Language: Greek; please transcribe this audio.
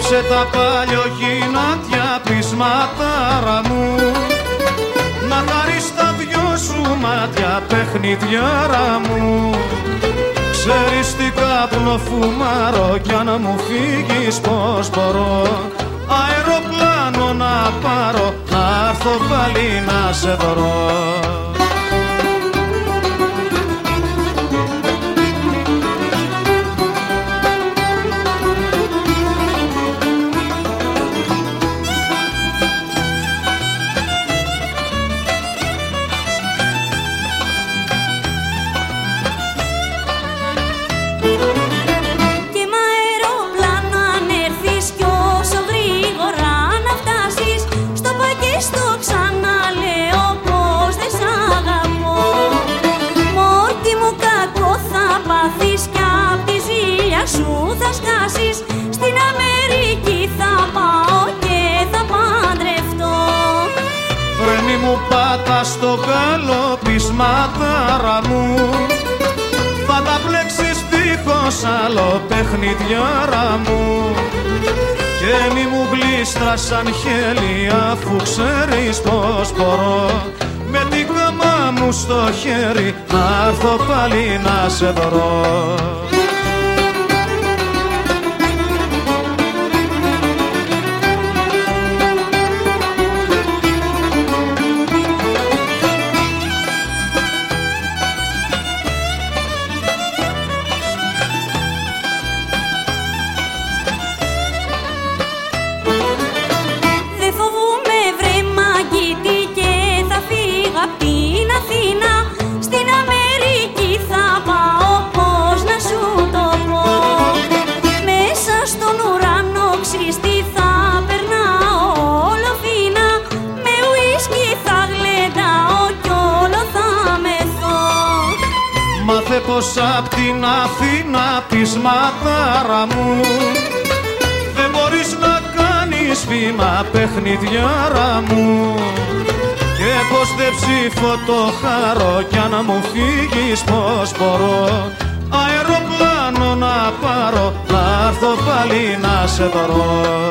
Απόψε τα παλιογυνάτια πεισματάρα μου να χαρείς τα δυο σου μάτια παιχνιδιάρα μου. Ξέρεις τι καπνό φουμάρω κι αν μου φύγεις πως μπορώ αεροπλάνο να πάρω να έρθω πάλι να σε βρω. Σου θα σκάσεις, στην Αμερική θα πάω και θα παντρευτώ. Βρε μη μου πάτας στο καλό πεισματάρα μου, θα τα πλέξεις δίχως άλλο παιχνιδιάρα μου. Και μη μου γλίστρας σαν χέλη αφού ξέρεις πως μπορώ με την καμά μου στο χέρι να έρθω πάλι να σε βρω. Στην Αμερική θα πάω, πώς να σου το πω. Μέσα στον ουρανό ξύστη θα περνάω όλο φίνα, με ουίσκι θα γλεντάω κι όλο θα μεθώ. Μάθε πως απ' την Αθήνα πεισματάρα μου δεν μπορείς να κάνεις βήμα παιχνιδιάρα μου. Και πως δεν ψήφω το χαρό κι αν μου φύγεις πως μπορώ αεροπλάνο να πάρω να έρθω πάλι να σε βρω.